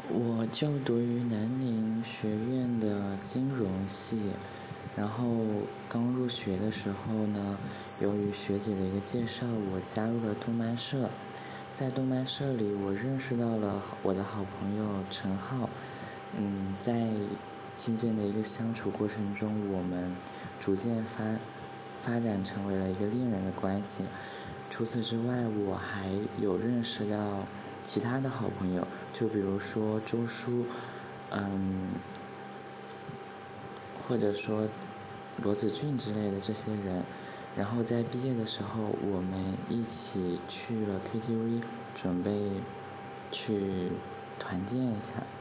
我就读于南宁学院的金融系，然后刚入学的时候呢，由于学姐的一个介绍，我加入了动漫社。在动漫社里，我认识到了我的好朋友陈浩。在渐渐的一个相处过程中，我们逐渐发展成为了一个恋人的关系。除此之外，我还有认识到其他的好朋友，就比如说周叔，或者说罗子俊之类的这些人。然后在毕业的时候，我们一起去了 KTV，准备去团建一下。